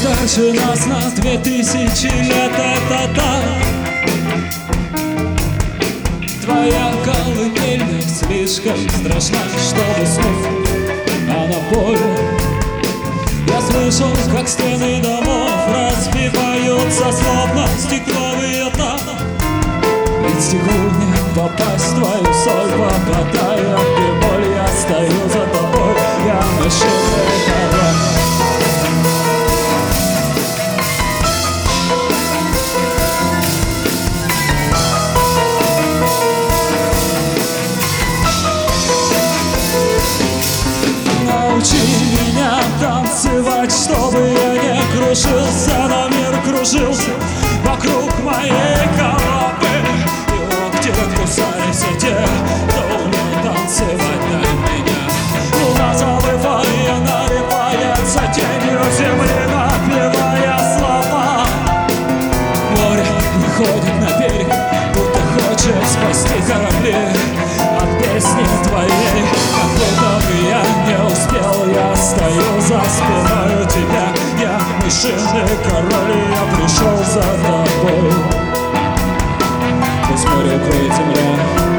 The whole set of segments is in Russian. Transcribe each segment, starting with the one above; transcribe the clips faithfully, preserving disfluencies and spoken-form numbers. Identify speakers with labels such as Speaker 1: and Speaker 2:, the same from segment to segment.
Speaker 1: старше нас на две тысячи лет, это так. Твоя колыбельность слишком страшна, чтобы снова, а на поле я слышал, как стены домов разбиваются, словно стекловые там. Ведь стеклу не попасть в твою соль, попадая в бемоль, я стою за тобой, я мышиный король. Научи меня танцевать, чтобы я не кружился, но мир кружился вокруг моей головы. И локти кусались те, кто умел танцевать на меня. Луна, завывая, наливается тенью земли, напевая слова. Море выходит на берег, будто хочет спасти корабли от песни твоей. Как будто бы я не успел, я стою за спиной тебя. Я мышиный король, я пришел за тобой. Пусть море укроет земля.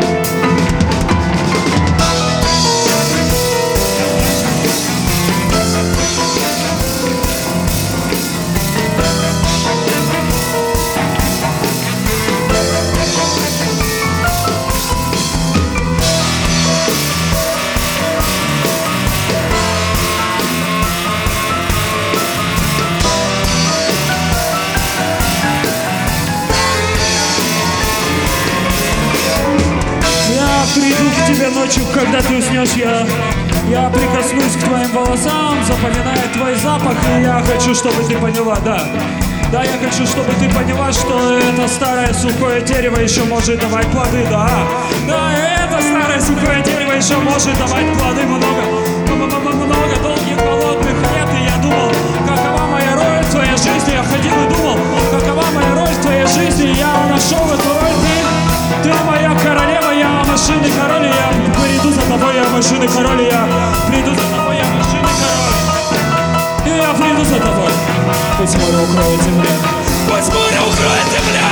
Speaker 2: Приду к тебе ночью, когда ты уснешь, я Я прикоснусь к твоим волосам, запоминая твой запах. И я хочу, чтобы ты поняла, да Да, я хочу, чтобы ты поняла, что это старое сухое дерево еще может давать плоды, да Да, это старое сухое дерево еще может давать плоды много Много долгих голодных лет. И я думал, какова моя роль в твоей жизни. Я ходил и думал, какова моя роль в твоей жизни. Я нашел эту роль, ты Ты моя королева, я мышиный король, я приду за тобой, я мышиный король, я приду за тобой, я мышиный король. И я приду за тобой. Пусть море укроет земля. Пусть море укроет земля.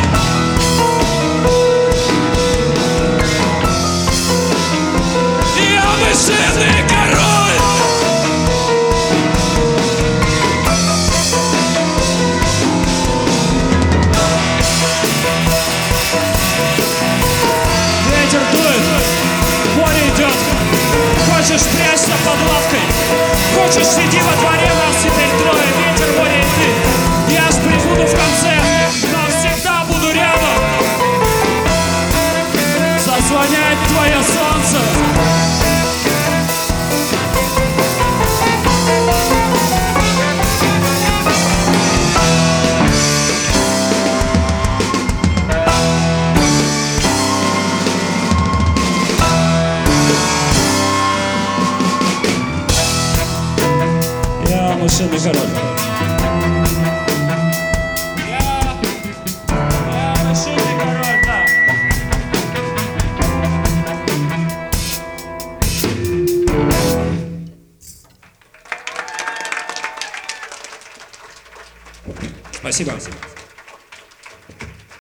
Speaker 2: Я мышиный король. Хочешь, прячься под лавкой, хочешь, сиди во дворе, нас теперь трое, ветер, море и ты. Я ж прибуду в конце, но всегда буду рядом. Заслонять твое солнце.
Speaker 1: Мышиный король.
Speaker 2: Я, я мышиный король, да.
Speaker 1: Спасибо.